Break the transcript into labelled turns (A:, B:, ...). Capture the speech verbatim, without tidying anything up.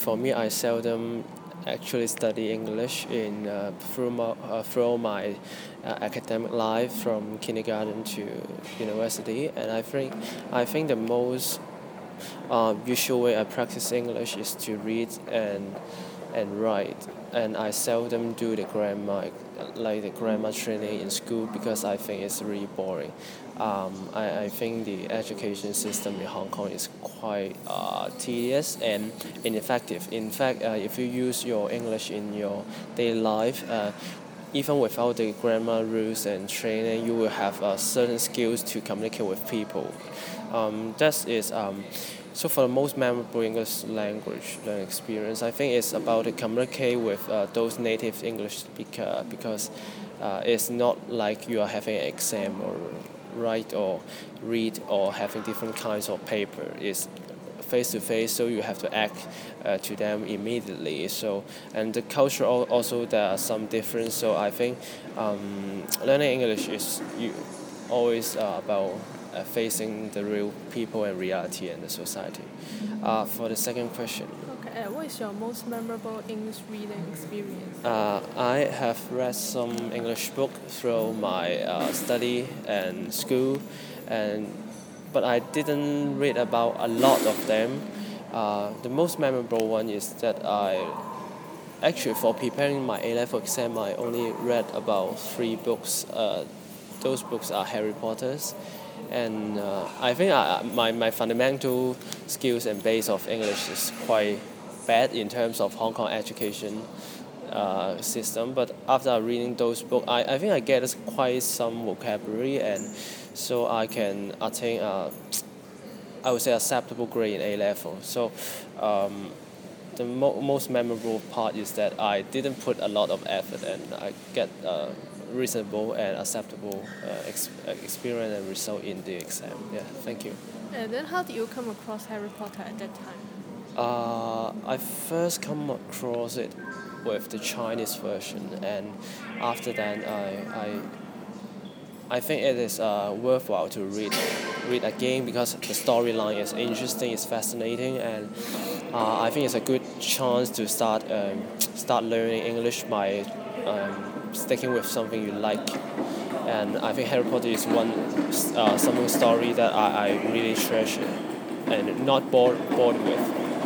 A: for me, I seldom actually study English in uh, through my, uh, through my uh, academic life from kindergarten to university, and I think I think the most uh, usual way I practice English is to read and and write, and I seldom do the grammar like the grammar training in school because I think it's really boring. Um, I, I think the education system in Hong Kong is quite uh, tedious and ineffective. In fact, uh, if you use your English in your daily life, uh, even without the grammar rules and training, you will have uh, certain skills to communicate with people. Um, that is um, so for the most memorable English language learning experience, I think it's about to communicate with uh, those native English speaker because uh, it's not like you are having an exam or write or read or having different kinds of paper. It's face to face, so you have to act uh, to them immediately. So and the culture also there are some difference. So I think um, learning English is you always uh, about uh, facing the real people and reality and the society. Uh, for the second question.
B: Okay, uh, what is your most memorable English reading experience?
A: Uh, I have read some English book through my uh, study and school, and but I didn't read about a lot of them. Uh, the most memorable one is that I actually for preparing my A-level exam I only read about three books. Uh, those books are Harry Potter's, and uh, I think I, my my fundamental skills and base of English is quite bad in terms of Hong Kong education uh, system. But after reading those books, I, I think I get quite some vocabulary, and so I can attain a, I would say, acceptable grade in A level. So um, the mo- most memorable part is that I didn't put a lot of effort, and I get a reasonable and acceptable uh, ex- experience and result in the exam. Yeah, thank you.
B: And then how did you come across Harry Potter at that time?
A: Uh, I first come across it with the Chinese version, and after that, I I, I think it is uh, worthwhile to read read again because the storyline is interesting, it's fascinating, and uh, I think it's a good chance to start um, start learning English by um, sticking with something you like. And I think Harry Potter is one uh, something story that I, I really treasure and not bored bored with.